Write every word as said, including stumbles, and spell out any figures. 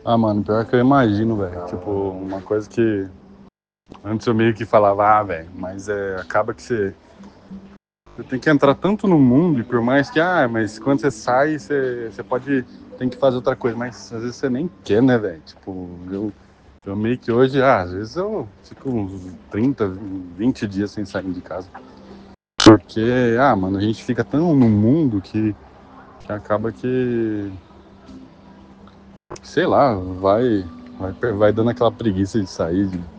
Ah, mano, pior que eu imagino, velho. Tipo, uma coisa que antes eu meio que falava, ah, velho, mas é, acaba que você, você tem que entrar tanto no mundo, e por mais que, ah, mas quando você sai, você, você pode, tem que fazer outra coisa, mas às vezes você nem quer, né, velho? Tipo, eu, eu meio que hoje, ah, às vezes eu fico uns trinta, vinte dias sem sair de casa. Porque, ah, mano, a gente fica tão no mundo que, que acaba que, sei lá, vai, vai, vai dando aquela preguiça de sair, de